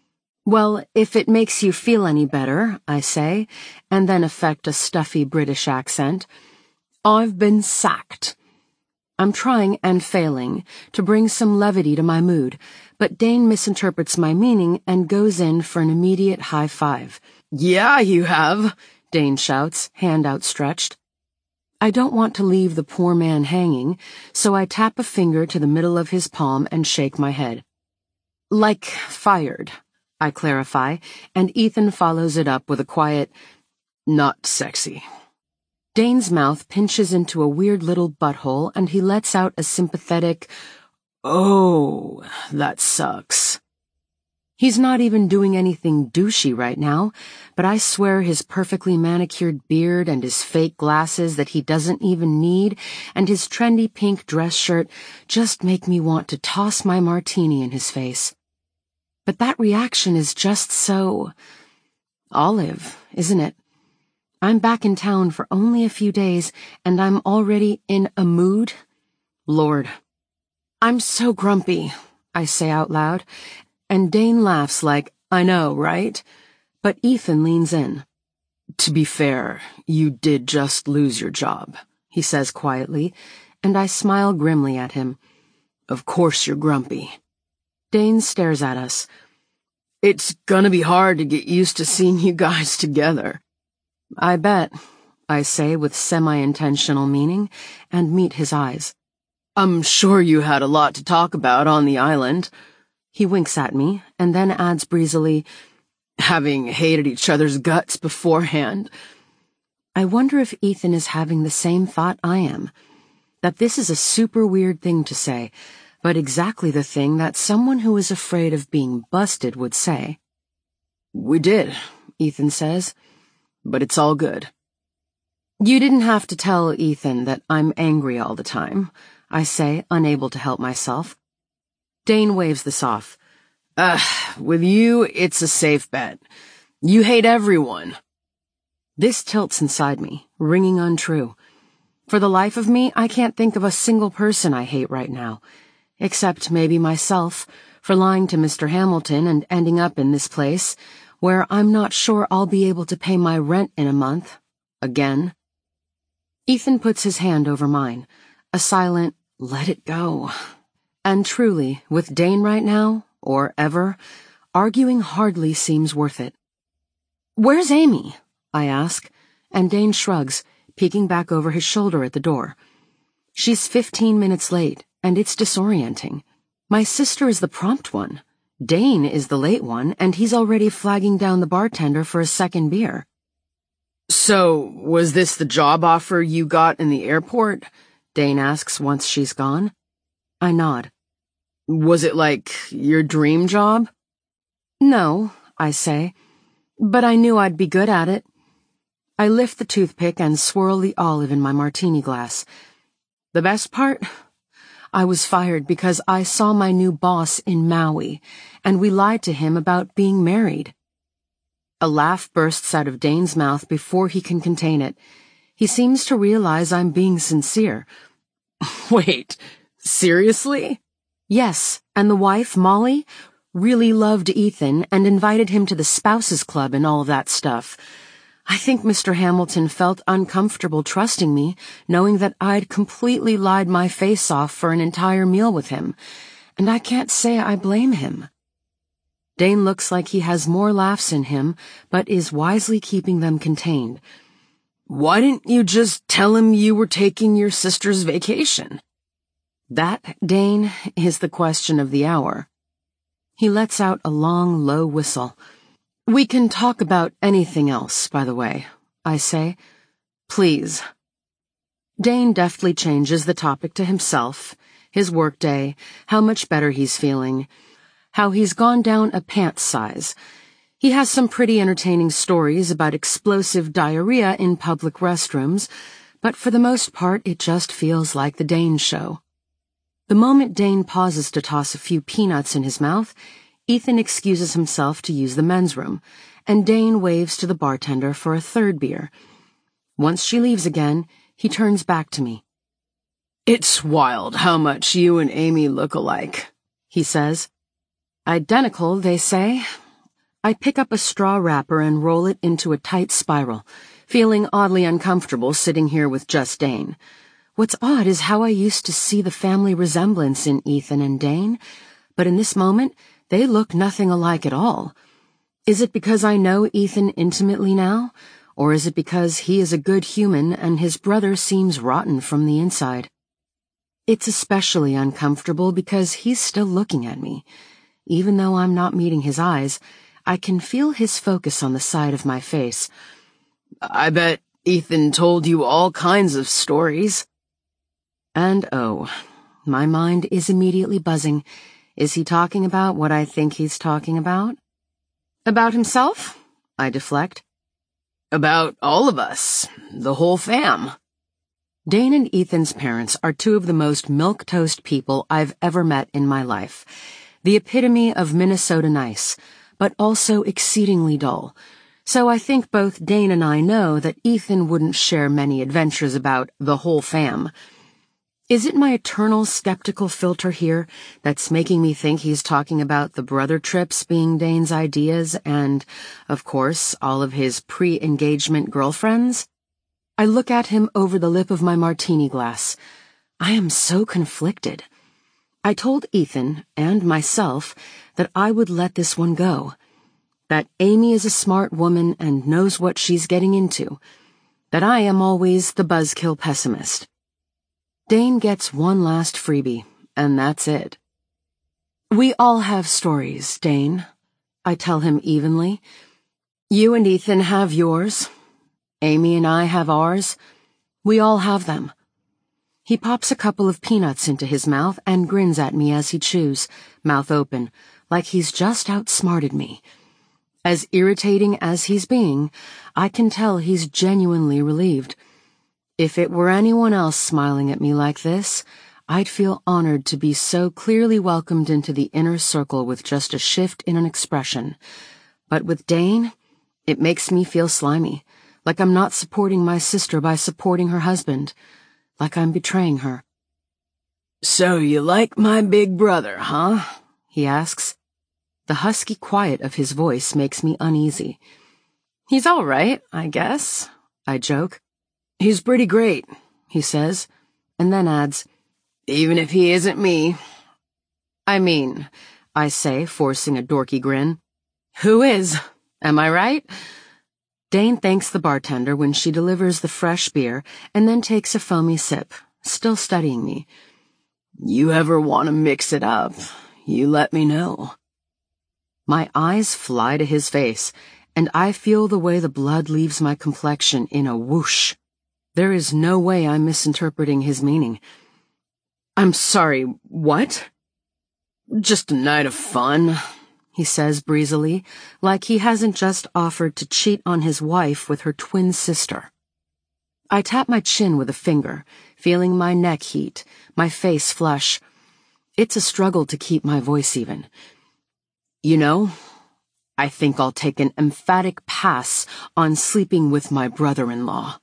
Well, if it makes you feel any better, I say, and then affect a stuffy British accent, I've been sacked. I'm trying and failing to bring some levity to my mood, but Dane misinterprets my meaning and goes in for an immediate high five. Yeah, you have, Dane shouts, hand outstretched. I don't want to leave the poor man hanging, so I tap a finger to the middle of his palm and shake my head. Like fired, I clarify, and Ethan follows it up with a quiet, not sexy. Dane's mouth pinches into a weird little butthole and he lets out a sympathetic, oh, that sucks. He's not even doing anything douchey right now, but I swear his perfectly manicured beard and his fake glasses that he doesn't even need and his trendy pink dress shirt just make me want to toss my martini in his face. But that reaction is just so Olive, isn't it? I'm back in town for only a few days, and I'm already in a mood? Lord. I'm so grumpy, I say out loud, and Dane laughs like, I know, right? But Ethan leans in. To be fair, you did just lose your job, he says quietly, and I smile grimly at him. Of course you're grumpy. Dane stares at us. It's gonna be hard to get used to seeing you guys together. I bet, I say with semi-intentional meaning, and meet his eyes. I'm sure you had a lot to talk about on the island. He winks at me, and then adds breezily, having hated each other's guts beforehand. I wonder if Ethan is having the same thought I am, that this is a super weird thing to say, but exactly the thing that someone who is afraid of being busted would say. We did, Ethan says. But it's all good. You didn't have to tell Ethan that I'm angry all the time, I say, unable to help myself. Dane waves this off. Ugh, with you, it's a safe bet. You hate everyone. This tilts inside me, ringing untrue. For the life of me, I can't think of a single person I hate right now, except maybe myself, for lying to Mister Hamilton and ending up in this place, where I'm not sure I'll be able to pay my rent in a month. Again. Ethan puts his hand over mine, a silent, let it go. And truly, with Dane right now, or ever, arguing hardly seems worth it. Where's Amy? I ask, and Dane shrugs, peeking back over his shoulder at the door. She's fifteen minutes late, and it's disorienting. My sister is the prompt one. Dane is the late one, and he's already flagging down the bartender for a second beer. So, was this the job offer you got in the airport? Dane asks once she's gone. I nod. Was it like your dream job? No, I say, but I knew I'd be good at it. I lift the toothpick and swirl the olive in my martini glass. The best part? I was fired because I saw my new boss in Maui, and we lied to him about being married. A laugh bursts out of Dane's mouth before he can contain it. He seems to realize I'm being sincere. Wait, seriously? Yes, and the wife, Molly, really loved Ethan and invited him to the spouses club and all of that stuff. I think Mister Hamilton felt uncomfortable trusting me, knowing that I'd completely lied my face off for an entire meal with him, and I can't say I blame him. Dane looks like he has more laughs in him, but is wisely keeping them contained. Why didn't you just tell him you were taking your sister's vacation? That, Dane, is the question of the hour. He lets out a long, low whistle. We can talk about anything else, by the way, I say. Please. Dane deftly changes the topic to himself, his workday, how much better he's feeling, how he's gone down a pants size. He has some pretty entertaining stories about explosive diarrhea in public restrooms, but for the most part it just feels like the Dane show. The moment Dane pauses to toss a few peanuts in his mouth, Ethan excuses himself to use the men's room, and Dane waves to the bartender for a third beer. Once she leaves again, he turns back to me. It's wild how much you and Amy look alike, he says. Identical, they say. I pick up a straw wrapper and roll it into a tight spiral, feeling oddly uncomfortable sitting here with just Dane. What's odd is how I used to see the family resemblance in Ethan and Dane, but in this moment, they look nothing alike at all. Is it because I know Ethan intimately now, or is it because he is a good human and his brother seems rotten from the inside? It's especially uncomfortable because he's still looking at me. Even though I'm not meeting his eyes, I can feel his focus on the side of my face. I bet Ethan told you all kinds of stories. And oh, my mind is immediately buzzing. Is he talking about what I think he's talking about? About himself? I deflect. About all of us, the whole fam. Dane and Ethan's parents are two of the most milquetoast people I've ever met in my life. The epitome of Minnesota nice, but also exceedingly dull. So I think both Dane and I know that Ethan wouldn't share many adventures about the whole fam. Is it my eternal skeptical filter here that's making me think he's talking about the brother trips being Dane's ideas and, of course, all of his pre-engagement girlfriends? I look at him over the lip of my martini glass. I am so conflicted. I told Ethan and myself that I would let this one go. That Amy is a smart woman and knows what she's getting into. That I am always the buzzkill pessimist. Dane gets one last freebie, and that's it. We all have stories, Dane, I tell him evenly. You and Ethan have yours. Amy and I have ours. We all have them. He pops a couple of peanuts into his mouth and grins at me as he chews, mouth open, like he's just outsmarted me. As irritating as he's being, I can tell he's genuinely relieved. If it were anyone else smiling at me like this, I'd feel honored to be so clearly welcomed into the inner circle with just a shift in an expression. But with Dane, it makes me feel slimy, like I'm not supporting my sister by supporting her husband, like I'm betraying her. So you like my big brother, huh? He asks. The husky quiet of his voice makes me uneasy. He's all right, I guess, I joke. He's pretty great, he says, and then adds, even if he isn't me. I mean, I say, forcing a dorky grin. Who is? Am I right? Dane thanks the bartender when she delivers the fresh beer and then takes a foamy sip, still studying me. You ever want to mix it up, you let me know. My eyes fly to his face, and I feel the way the blood leaves my complexion in a whoosh. There is no way I'm misinterpreting his meaning. I'm sorry, what? Just a night of fun, he says breezily, like he hasn't just offered to cheat on his wife with her twin sister. I tap my chin with a finger, feeling my neck heat, my face flush. It's a struggle to keep my voice even. You know, I think I'll take an emphatic pass on sleeping with my brother-in-law.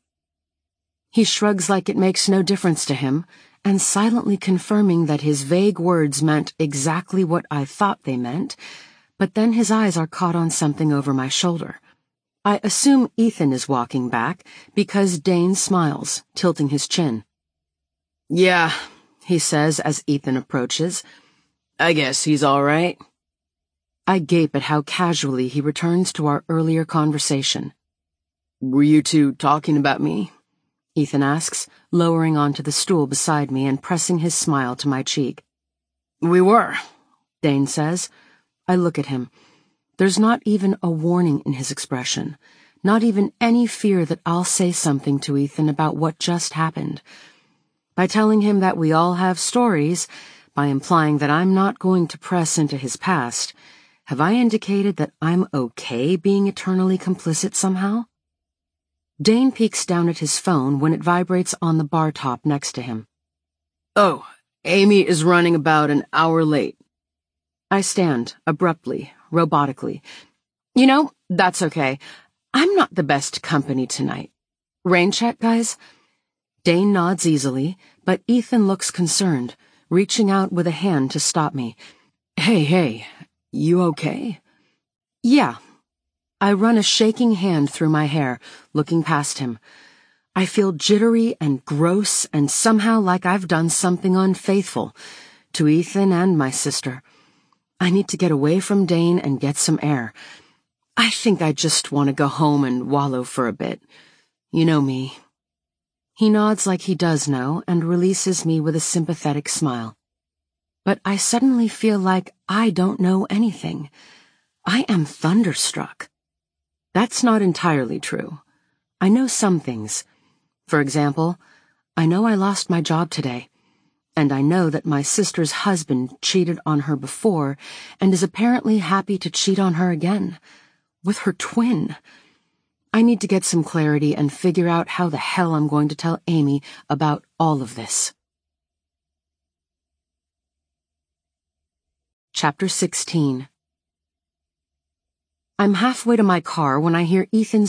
He shrugs like it makes no difference to him, and silently confirming that his vague words meant exactly what I thought they meant, but then his eyes are caught on something over my shoulder. I assume Ethan is walking back because Dane smiles, tilting his chin. Yeah, he says as Ethan approaches. I guess he's all right. I gape at how casually he returns to our earlier conversation. Were you two talking about me? Ethan asks, lowering onto the stool beside me and pressing his smile to my cheek. We were, Dane says. I look at him. There's not even a warning in his expression, not even any fear that I'll say something to Ethan about what just happened. By telling him that we all have stories, by implying that I'm not going to press into his past, have I indicated that I'm okay being eternally complicit somehow? Dane peeks down at his phone when it vibrates on the bar top next to him. Oh, Amy is running about an hour late. I stand, abruptly, robotically. You know, that's okay. I'm not the best company tonight. Rain check, guys? Dane nods easily, but Ethan looks concerned, reaching out with a hand to stop me. Hey, hey, you okay? Yeah, I run a shaking hand through my hair, looking past him. I feel jittery and gross and somehow like I've done something unfaithful to Ethan and my sister. I need to get away from Dane and get some air. I think I just want to go home and wallow for a bit. You know me. He nods like he does know and releases me with a sympathetic smile. But I suddenly feel like I don't know anything. I am thunderstruck. That's not entirely true. I know some things. For example, I know I lost my job today. And I know that my sister's husband cheated on her before and is apparently happy to cheat on her again. With her twin. I need to get some clarity and figure out how the hell I'm going to tell Amy about all of this. Chapter sixteen. I'm halfway to my car when I hear Ethan's